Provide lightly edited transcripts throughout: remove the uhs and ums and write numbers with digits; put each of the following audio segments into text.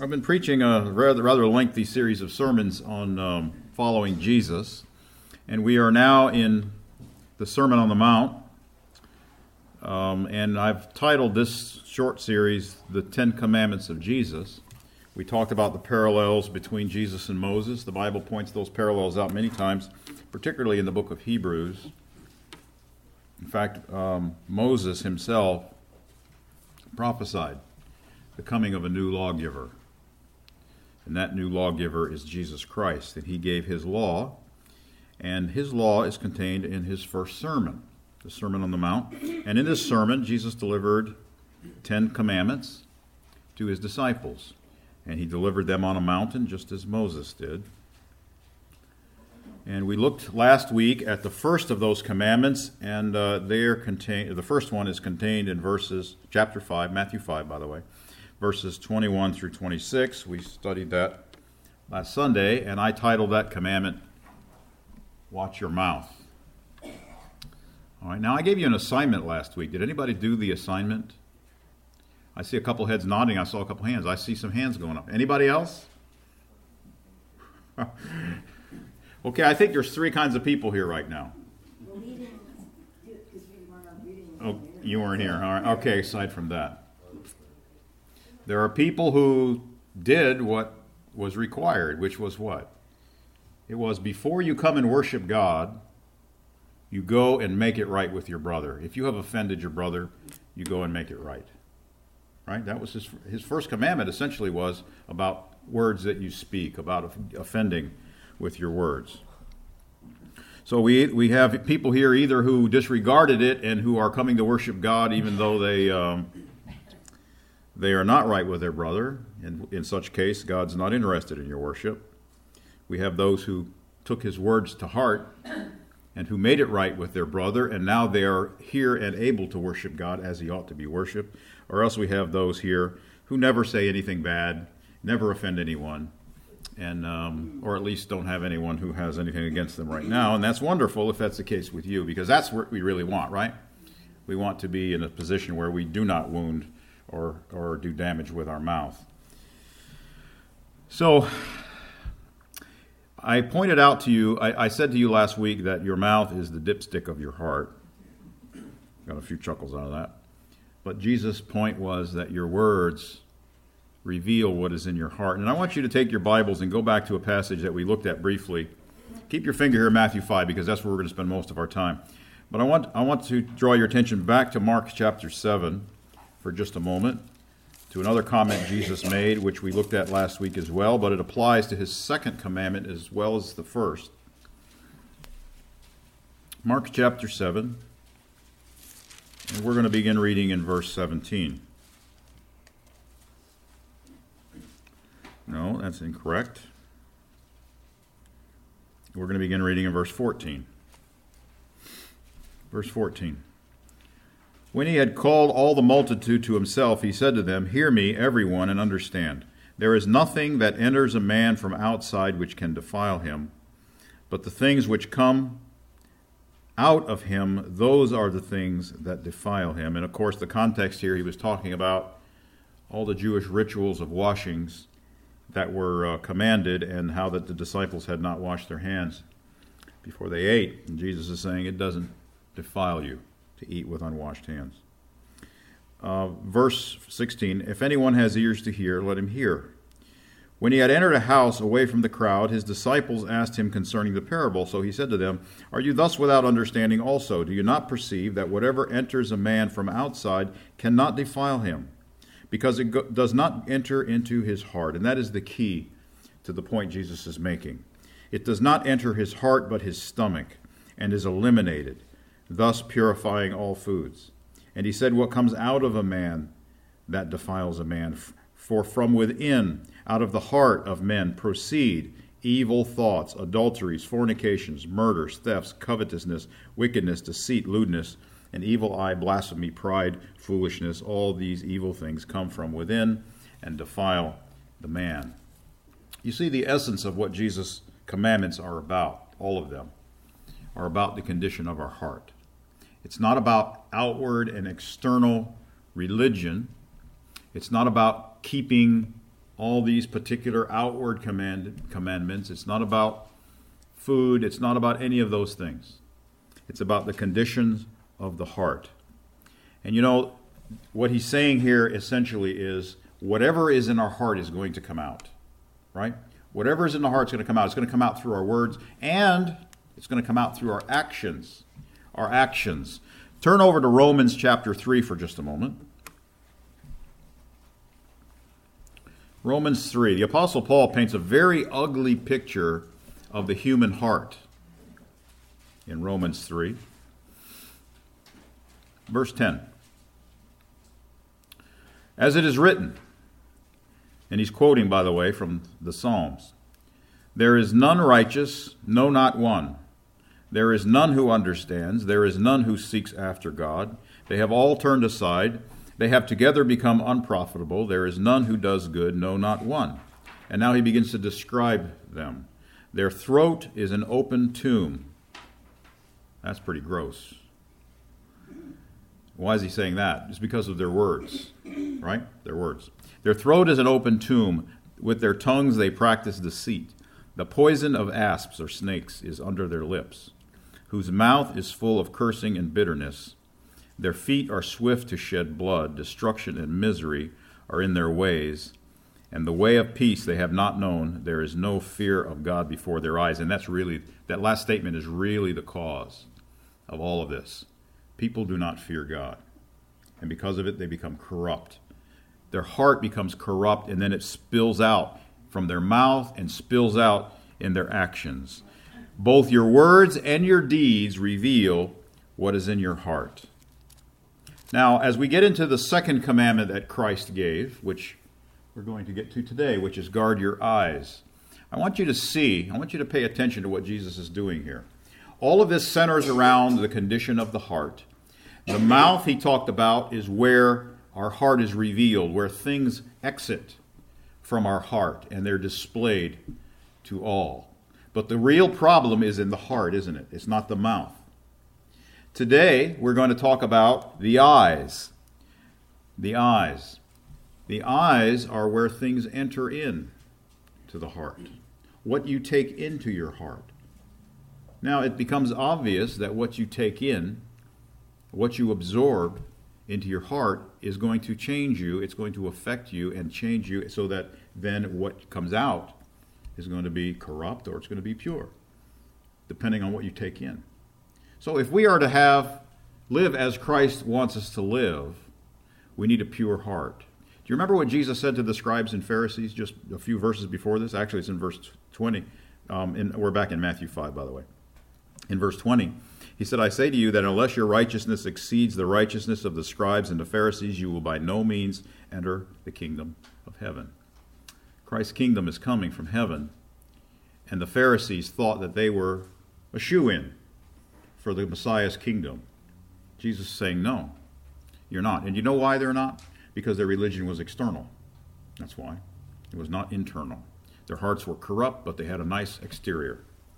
I've been preaching a rather lengthy series of sermons on following Jesus, and we are now in the Sermon on the Mount, and I've titled this short series, The Ten Commandments of Jesus. We talked about the parallels between Jesus and Moses. The Bible points those parallels out many times, particularly in the book of Hebrews. In fact, Moses himself prophesied the coming of a new lawgiver. And that new lawgiver is Jesus Christ. And he gave his law, and his law is contained in his first sermon, the Sermon on the Mount. And in this sermon, Jesus delivered 10 commandments to his disciples. And he delivered them on a mountain just as Moses did. And we looked last week at the first of those commandments, and they are contained. The first one is contained in chapter 5, Matthew 5, by the way, verses 21 through 26. We studied that last Sunday, and I titled that commandment, Watch Your Mouth. All right, now I gave you an assignment last week. Did anybody do the assignment? I see a couple heads nodding. I saw a couple hands. I see some hands going up. Anybody else? Okay, I think there's three kinds of people here right now. Oh, you weren't here. All right. Okay, aside from that. There are people who did what was required, which was what? It was before you come and worship God, you go and make it right with your brother. If you have offended your brother, you go and make it right. Right? That was his first commandment, essentially was about words that you speak, about offending with your words. So we have people here either who disregarded it and who are coming to worship God even though they are not right with their brother. And in such case, God's not interested in your worship. We have those who took his words to heart and who made it right with their brother, and now they are here and able to worship God as he ought to be worshipped. Or else we have those here who never say anything bad, never offend anyone, and or at least don't have anyone who has anything against them right now. And that's wonderful if that's the case with you, because that's what we really want, right? We want to be in a position where we do not wound or do damage with our mouth. So I pointed out to you, I said to you last week that your mouth is the dipstick of your heart. Got a few chuckles out of that. But Jesus' point was that your words reveal what is in your heart. And I want you to take your Bibles and go back to a passage that we looked at briefly. Keep your finger here in Matthew 5, because that's where we're going to spend most of our time. But I want to draw your attention back to Mark chapter 7 for just a moment, to another comment Jesus made, which we looked at last week as well, but it applies to his second commandment as well as the first. Mark chapter 7. And we're going to begin reading in verse 17. No, that's incorrect. We're going to begin reading in verse 14. Verse 14. When he had called all the multitude to himself, he said to them, Hear me, everyone, and understand. There is nothing that enters a man from outside which can defile him, but the things which come out of him, those are the things that defile him. And of course, the context here, he was talking about all the Jewish rituals of washings that were commanded, and how that the disciples had not washed their hands before they ate. And Jesus is saying it doesn't defile you to eat with unwashed hands. Verse 16, If anyone has ears to hear, let him hear. When he had entered a house away from the crowd, his disciples asked him concerning the parable. So he said to them, Are you thus without understanding also? Do you not perceive that whatever enters a man from outside cannot defile him, because it does not enter into his heart? And that is the key to the point Jesus is making. It does not enter his heart, but his stomach, and is eliminated, thus purifying all foods. And he said, What comes out of a man, that defiles a man. For from within, out of the heart of men, proceed evil thoughts, adulteries, fornications, murders, thefts, covetousness, wickedness, deceit, lewdness, an evil eye, blasphemy, pride, foolishness. All these evil things come from within and defile the man. You see, the essence of what Jesus' commandments are about, all of them, are about the condition of our heart. It's not about outward and external religion. It's not about keeping all these particular outward commandments. It's not about food. It's not about any of those things. It's about the conditions of the heart. And you know, what he's saying here essentially is whatever is in our heart is going to come out, right? Whatever is in the heart is going to come out. It's going to come out through our words, and it's going to come out through our actions. Our actions. Turn over to Romans chapter 3 for just a moment. Romans 3. The Apostle Paul paints a very ugly picture of the human heart in Romans 3. Verse 10. As it is written, and he's quoting, by the way, from the Psalms, there is none righteous, no, not one. There is none who understands. There is none who seeks after God. They have all turned aside. They have together become unprofitable. There is none who does good, no, not one. And now he begins to describe them. Their throat is an open tomb. That's pretty gross. Why is he saying that? It's because of their words, right? Their words. Their throat is an open tomb. With their tongues they practice deceit. The poison of asps or snakes is under their lips, whose mouth is full of cursing and bitterness. Their feet are swift to shed blood. Destruction and misery are in their ways. And the way of peace they have not known. There is no fear of God before their eyes. And that last statement is really the cause of all of this. People do not fear God. And because of it, they become corrupt. Their heart becomes corrupt, and then it spills out from their mouth and spills out in their actions. Both your words and your deeds reveal what is in your heart. Now, as we get into the second commandment that Christ gave, which we're going to get to today, which is guard your eyes, I want you to pay attention to what Jesus is doing here. All of this centers around the condition of the heart. The mouth, he talked about, is where our heart is revealed, where things exit from our heart, and they're displayed to all. But the real problem is in the heart, isn't it? It's not the mouth. Today, we're going to talk about the eyes. The eyes. The eyes are where things enter in to the heart. What you take into your heart. Now, it becomes obvious that what you take in, what you absorb into your heart is going to change you. It's going to affect you and change you so that then what comes out is going to be corrupt or it's going to be pure, depending on what you take in. So if we are to live as Christ wants us to live, we need a pure heart. Do you remember what Jesus said to the scribes and Pharisees just a few verses before this? Actually, it's in verse 20. We're back in Matthew 5, by the way. In verse 20, he said, I say to you that unless your righteousness exceeds the righteousness of the scribes and the Pharisees, you will by no means enter the kingdom of heaven. Christ's kingdom is coming from heaven, and the Pharisees thought that they were a shoo-in for the Messiah's kingdom. Jesus is saying, no, you're not. And you know why they're not? Because their religion was external. That's why. It was not internal. Their hearts were corrupt, but they had a nice exterior.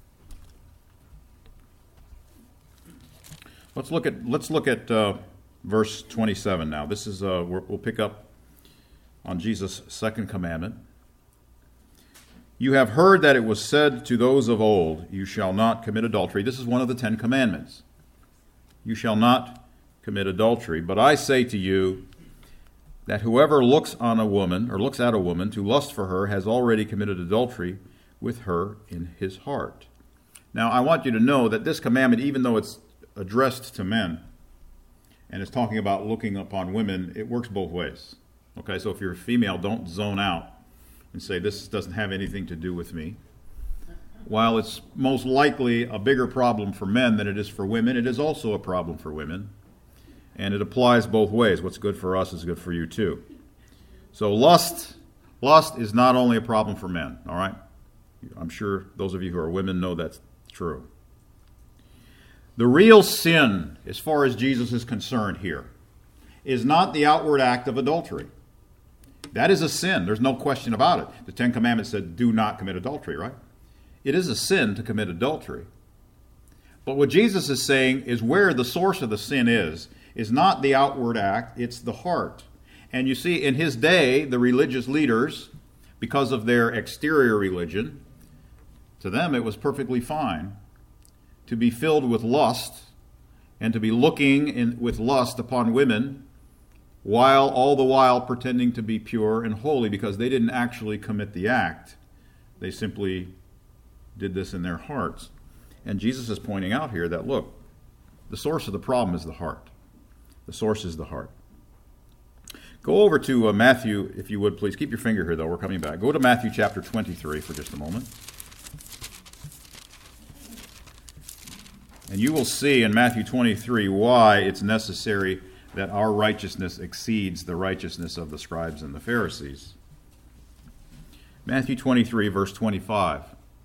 Let's look at verse 27 now. This is we'll pick up on Jesus' second commandment. You have heard that it was said to those of old, you shall not commit adultery. This is one of the 10 commandments. You shall not commit adultery. But I say to you that whoever looks on a woman or looks at a woman to lust for her has already committed adultery with her in his heart. Now, I want you to know that this commandment, even though it's addressed to men and it's talking about looking upon women, it works both ways. Okay, so if you're a female, don't zone out and say, this doesn't have anything to do with me. While it's most likely a bigger problem for men than it is for women, it is also a problem for women. And it applies both ways. What's good for us is good for you too. So lust is not only a problem for men, all right? I'm sure those of you who are women know that's true. The real sin, as far as Jesus is concerned here, is not the outward act of adultery. That is a sin. There's no question about it. The 10 Commandments said, do not commit adultery, right? It is a sin to commit adultery. But what Jesus is saying is where the source of the sin is not the outward act, it's the heart. And you see, in his day, the religious leaders because of their exterior religion, to them it was perfectly fine to be filled with lust and to be looking with lust upon women, while all the while pretending to be pure and holy, because they didn't actually commit the act. They simply did this in their hearts. And Jesus is pointing out here that, look, the source of the problem is the heart. The source is the heart. Go over to Matthew, if you would, please. Keep your finger here, though. We're coming back. Go to Matthew chapter 23 for just a moment. And you will see in Matthew 23 why it's necessary that our righteousness exceeds the righteousness of the scribes and the Pharisees. Matthew 23, verse 25.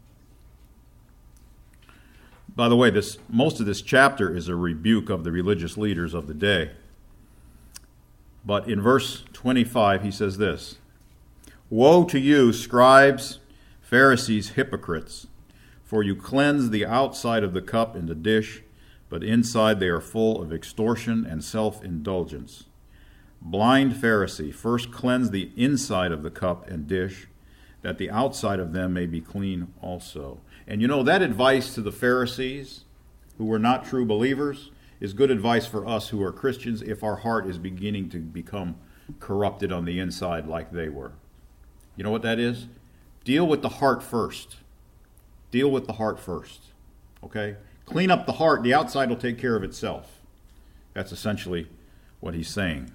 By the way, most of this chapter is a rebuke of the religious leaders of the day. But in verse 25, he says this: "Woe to you, scribes, Pharisees, hypocrites! For you cleanse the outside of the cup and the dish, but inside they are full of extortion and self-indulgence. Blind Pharisee, first cleanse the inside of the cup and dish, that the outside of them may be clean also." And you know, that advice to the Pharisees, who were not true believers, is good advice for us who are Christians if our heart is beginning to become corrupted on the inside like they were. You know what that is? Deal with the heart first. Deal with the heart first. Okay? Clean up the heart, the outside will take care of itself. That's essentially what he's saying.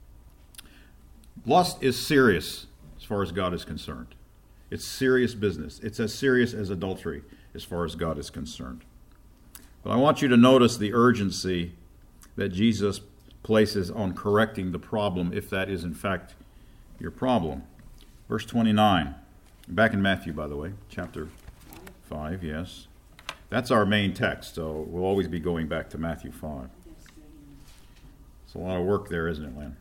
Lust is serious as far as God is concerned. It's serious business. It's as serious as adultery as far as God is concerned. But I want you to notice the urgency that Jesus places on correcting the problem, if that is in fact your problem. Verse 29, back in Matthew, by the way, chapter 5, yes. That's our main text, so we'll always be going back to Matthew 5. It's a lot of work there, isn't it, Lynn?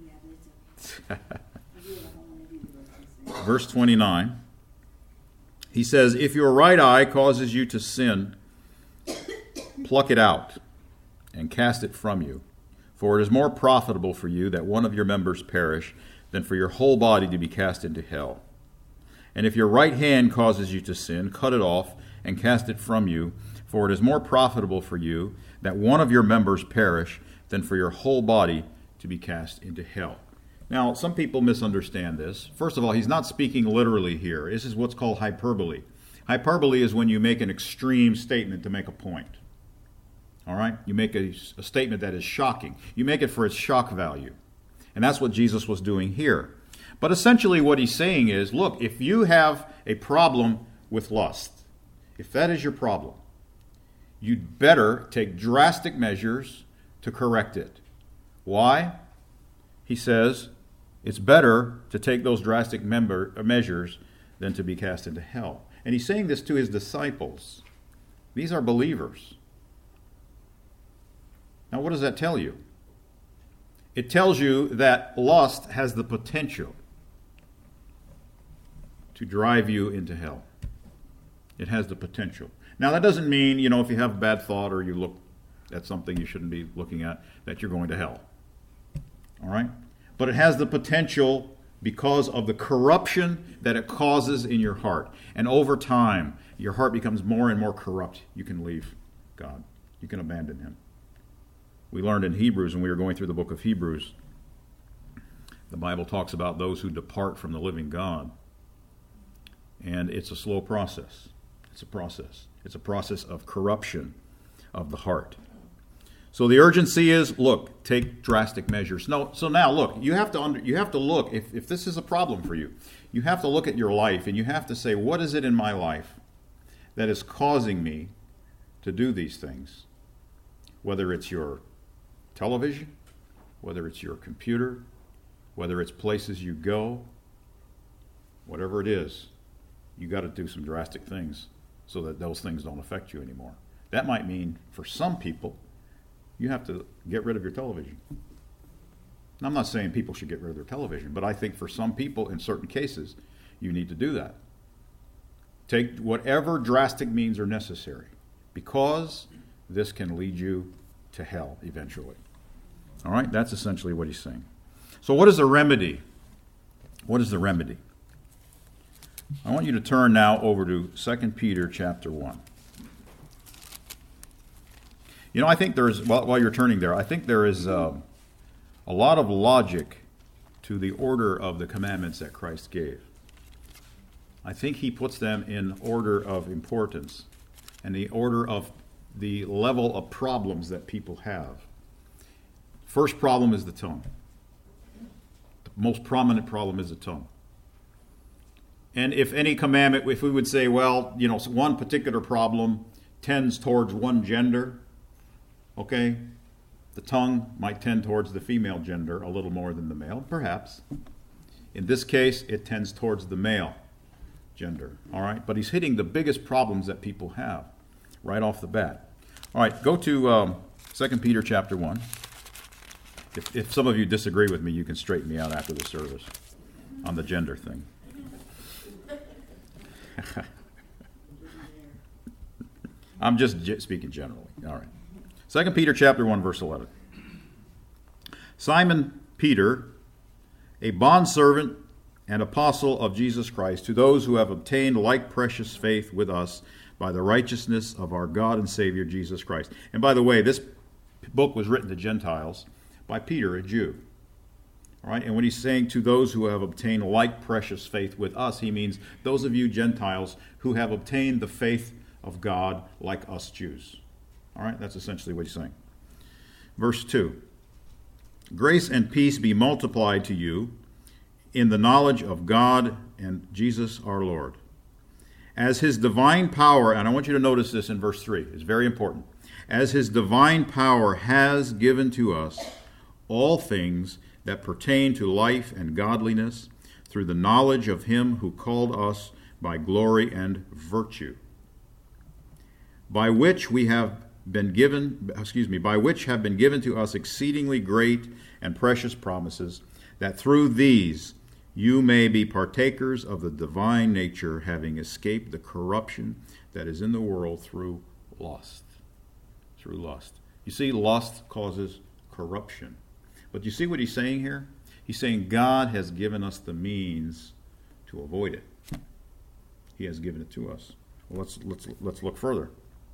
Verse 29, he says, "If your right eye causes you to sin, pluck it out and cast it from you. For it is more profitable for you that one of your members perish than for your whole body to be cast into hell. And if your right hand causes you to sin, cut it off and cast it from you. For it is more profitable for you that one of your members perish than for your whole body to be cast into hell." Now, some people misunderstand this. First of all, he's not speaking literally here. This is what's called hyperbole. Hyperbole is when you make an extreme statement to make a point. All right? You make a statement that is shocking. You make it for its shock value. And that's what Jesus was doing here. But essentially what he's saying is, look, if you have a problem with lust, if that is your problem, you'd better take drastic measures to correct it. Why? He says, it's better to take those drastic measures than to be cast into hell. And he's saying this to his disciples. These are believers. Now, what does that tell you? It tells you that lust has the potential to drive you into hell. It has the potential. Now, that doesn't mean, if you have a bad thought or you look at something you shouldn't be looking at, that you're going to hell. All right? But it has the potential because of the corruption that it causes in your heart. And over time, your heart becomes more and more corrupt. You can leave God. You can abandon him. We learned in Hebrews, when we were going through the book of Hebrews, the Bible talks about those who depart from the living God. And it's a slow process. It's a process. It's a process of corruption of the heart. So the urgency is, look, take drastic measures. No, so now, look, you have to look, if this is a problem for you, you have to look at your life and you have to say, what is it in my life that is causing me to do these things? Whether it's your television, whether it's your computer, whether it's places you go, whatever it is, you got to do some drastic things so that those things don't affect you anymore. That might mean, for some people, you have to get rid of your television. Now, I'm not saying people should get rid of their television, but I think for some people, in certain cases, you need to do that. Take whatever drastic means are necessary, because this can lead you to hell eventually. All right? That's essentially what he's saying. So what is the remedy? What is the remedy? I want you to turn now over to 2 Peter chapter 1. You know, I think there's, while you're turning there, I think there is a lot of logic to the order of the commandments that Christ gave. I think he puts them in order of importance and the order of the level of problems that people have. First problem is the tongue. The most prominent problem is the tongue. And if any commandment, if we would say, well, you know, one particular problem tends towards one gender, okay, the tongue might tend towards the female gender a little more than the male, perhaps. In this case, it tends towards the male gender, all right? But he's hitting the biggest problems that people have right off the bat. All right, go to 2 Peter chapter 1. If some of you disagree with me, you can straighten me out after the service on the gender thing. I'm just speaking generally. All right. 2 Peter chapter 1, verse 11. Simon Peter, a bondservant and apostle of Jesus Christ, to those who have obtained like precious faith with us by the righteousness of our God and Savior Jesus Christ. And by the way, this book was written to Gentiles by Peter, a Jew. All right, and when he's saying to those who have obtained like precious faith with us, he means those of you Gentiles who have obtained the faith of God like us Jews. All right, that's essentially what he's saying. Verse 2. Grace and peace be multiplied to you in the knowledge of God and Jesus our Lord. As his divine power, and I want you to notice this in verse 3, it's very important. As his divine power has given to us all things that pertain to life and godliness through the knowledge of him who called us by glory and virtue, by which have been given to us exceedingly great and precious promises, that through these you may be partakers of the divine nature, having escaped the corruption that is in the world through lust. Through lust. You see, lust causes corruption. But you see what he's saying here? He's saying God has given us the means to avoid it. He has given it to us. Well, let's look further.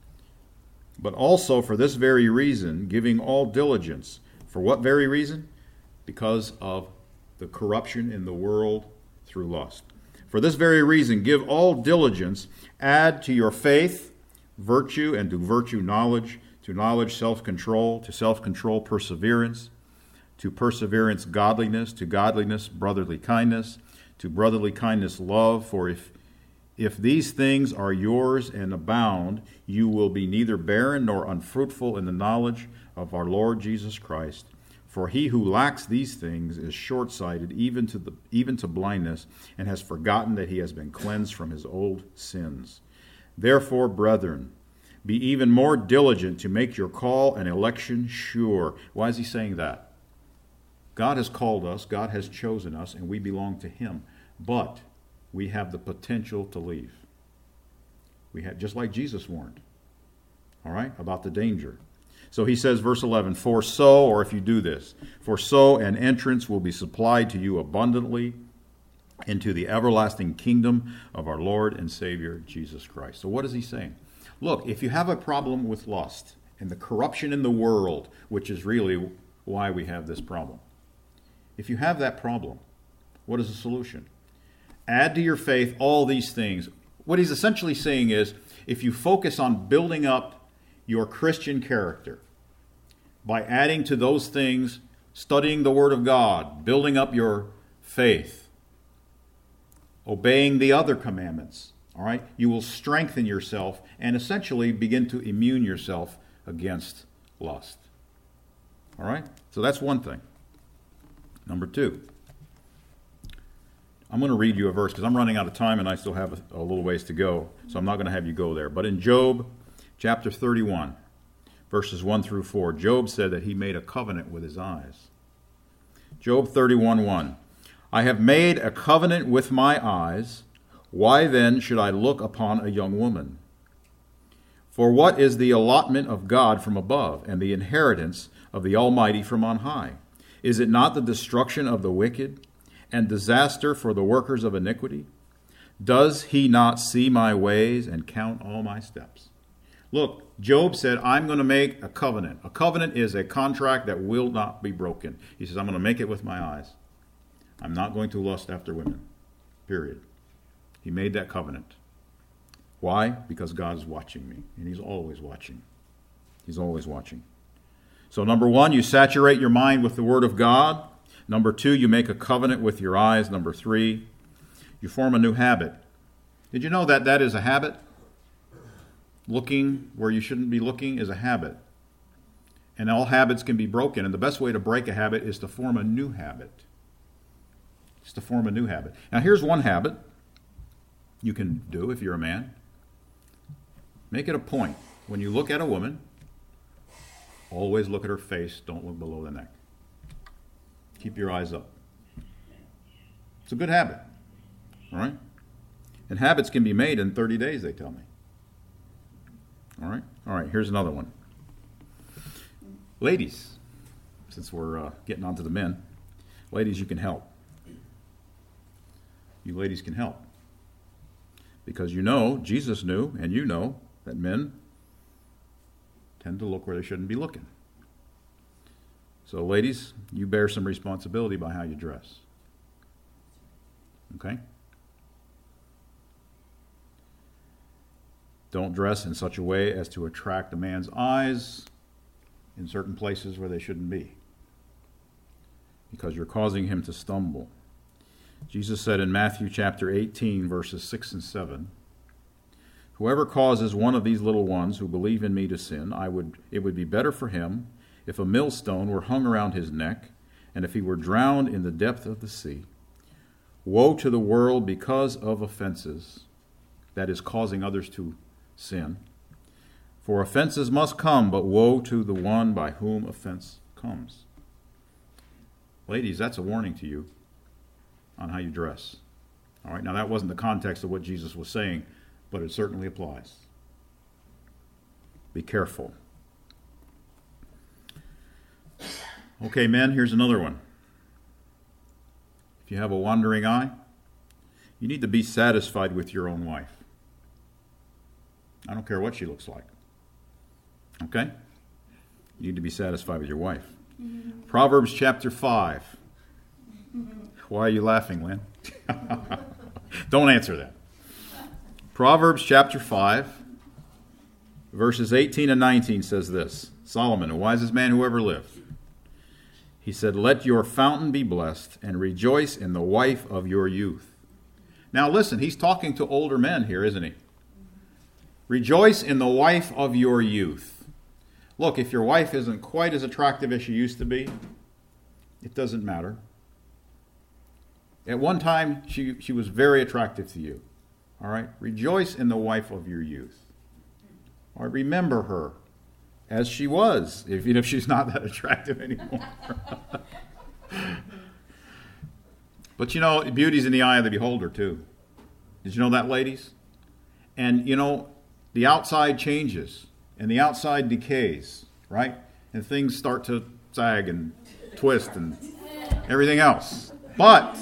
But also for this very reason, giving all diligence. For what very reason? Because of the corruption in the world through lust. For this very reason, give all diligence, add to your faith virtue, and to virtue knowledge, to knowledge self-control, to self-control perseverance, to perseverance godliness, to godliness brotherly kindness, to brotherly kindness love. For if these things are yours and abound, you will be neither barren nor unfruitful in the knowledge of our Lord Jesus Christ. For he who lacks these things is short-sighted, even to blindness, and has forgotten that he has been cleansed from his old sins. Therefore, brethren, be even more diligent to make your call and election sure. Why is he saying that? God has called us, God has chosen us, and we belong to him. But we have the potential to leave. We have, just like Jesus warned, all right, about the danger. So he says, verse 11, for so, or if you do this, for so an entrance will be supplied to you abundantly into the everlasting kingdom of our Lord and Savior, Jesus Christ. So what is he saying? Look, if you have a problem with lust and the corruption in the world, which is really why we have this problem, if you have that problem, what is the solution? Add to your faith all these things. What he's essentially saying is, if you focus on building up your Christian character by adding to those things, studying the Word of God, building up your faith, obeying the other commandments, all right, you will strengthen yourself and essentially begin to immune yourself against lust. All right? So that's one thing. Number two. I'm going to read you a verse because I'm running out of time and I still have a little ways to go, so I'm not going to have you go there. But in Job chapter 31, verses 1 through 4, Job said that he made a covenant with his eyes. Job 31:1, I have made a covenant with my eyes. Why then should I look upon a young woman? For what is the allotment of God from above, and the inheritance of the Almighty from on high? Is it not the destruction of the wicked, and disaster for the workers of iniquity? Does he not see my ways and count all my steps? Look, Job said, I'm going to make a covenant. A covenant is a contract that will not be broken. He says, I'm going to make it with my eyes. I'm not going to lust after women. Period. He made that covenant. Why? Because God is watching me, and he's always watching. He's always watching. So number one, you saturate your mind with the Word of God. Number two, you make a covenant with your eyes. Number three, you form a new habit. Did you know that that is a habit? Looking where you shouldn't be looking is a habit. And all habits can be broken. And the best way to break a habit is to form a new habit. It's to form a new habit. Now here's one habit you can do if you're a man. Make it a point. When you look at a woman, always look at her face. Don't look below the neck. Keep your eyes up. It's a good habit. All right? And habits can be made in 30 days, they tell me. All right? All right, here's another one. Ladies, since we're getting on to the men, ladies, you can help. You ladies can help. Because you know, Jesus knew, and you know, that men tend to look where they shouldn't be looking. So, ladies, you bear some responsibility by how you dress. Okay? Don't dress in such a way as to attract a man's eyes in certain places where they shouldn't be, because you're causing him to stumble. Jesus said in Matthew chapter 18, verses 6 and 7, "Whoever causes one of these little ones who believe in me to sin, it would be better for him if a millstone were hung around his neck, and if he were drowned in the depth of the sea. Woe to the world because of offenses," that is, causing others to sin. "For offenses must come, but woe to the one by whom offense comes." Ladies, that's a warning to you on how you dress. All right, now that wasn't the context of what Jesus was saying, but it certainly applies. Be careful. Okay, men, here's another one. If you have a wandering eye, you need to be satisfied with your own wife. I don't care what she looks like. Okay? You need to be satisfied with your wife. Mm-hmm. Proverbs chapter 5. Why are you laughing, Lynn? Don't answer that. Proverbs chapter 5, verses 18 and 19 says this. Solomon, the wisest man who ever lived. He said, "Let your fountain be blessed, and rejoice in the wife of your youth." Now listen, he's talking to older men here, isn't he? Rejoice in the wife of your youth. Look, if your wife isn't quite as attractive as she used to be, it doesn't matter. At one time, she was very attractive to you. All right? Rejoice in the wife of your youth. Or remember her as she was, even if she's not that attractive anymore. But you know, beauty's in the eye of the beholder, too. Did you know that, ladies? And, you know, the outside changes, and the outside decays, right? And things start to sag and twist and everything else. But,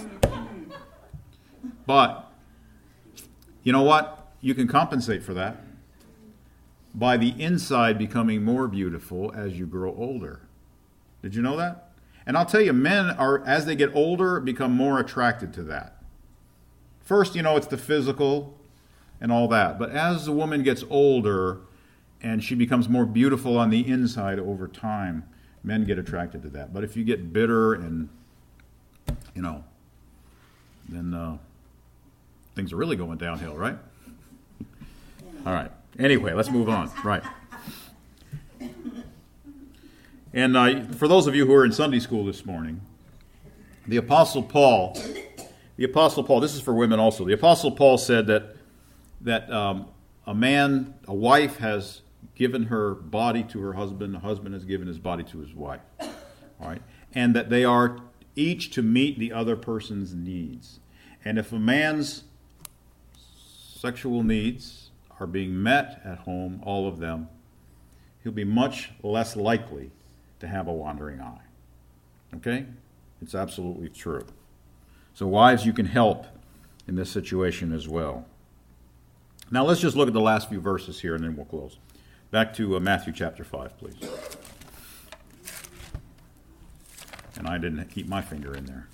you know what? You can compensate for that by the inside becoming more beautiful as you grow older. Did you know that? And I'll tell you, men are, as they get older, become more attracted to that. First, you know, it's the physical and all that. But as the woman gets older and she becomes more beautiful on the inside over time, men get attracted to that. But if you get bitter and, you know, then things are really going downhill, right? All right. Anyway, let's move on. Right. And for those of you who are in Sunday school this morning, the Apostle Paul, this is for women also. The Apostle Paul said that a wife has given her body to her husband, a husband has given his body to his wife. All right? And that they are each to meet the other person's needs. And if a man's sexual needs are being met at home, all of them, he'll be much less likely to have a wandering eye. Okay? It's absolutely true. So wives, you can help in this situation as well. Now let's just look at the last few verses here and then we'll close. Back to Matthew chapter 5, please. And I didn't keep my finger in there.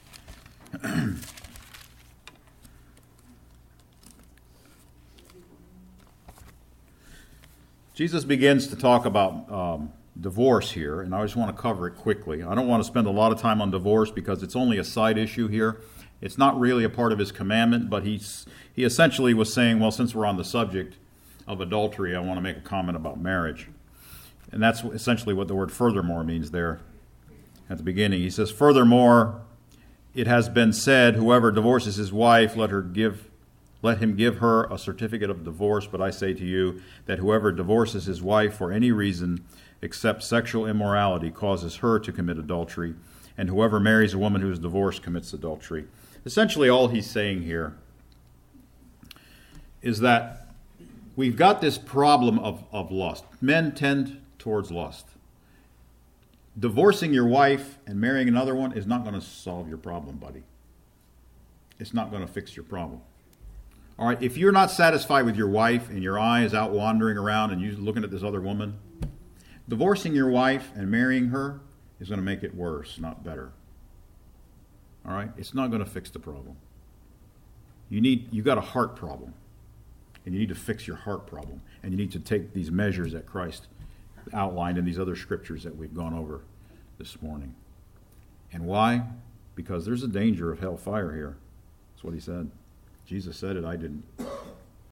Jesus begins to talk about divorce here, and I just want to cover it quickly. I don't want to spend a lot of time on divorce because it's only a side issue here. It's not really a part of his commandment, but he essentially was saying, well, since we're on the subject of adultery, I want to make a comment about marriage. And that's essentially what the word furthermore means there at the beginning. He says, furthermore, it has been said, whoever divorces his wife, let him give her a certificate of divorce. But I say to you that whoever divorces his wife for any reason except sexual immorality causes her to commit adultery, and whoever marries a woman who is divorced commits adultery. Essentially, all he's saying here is that we've got this problem of lust. Men tend towards lust. Divorcing your wife and marrying another one is not going to solve your problem, buddy. It's not going to fix your problem. All right, if you're not satisfied with your wife and your eye is out wandering around and you're looking at this other woman, divorcing your wife and marrying her is going to make it worse, not better. All right, it's not going to fix the problem. You've got a heart problem, and you need to fix your heart problem, and you need to take these measures that Christ outlined in these other scriptures that we've gone over this morning. And why? Because there's a danger of hellfire here. That's what he said. Jesus said it, I didn't.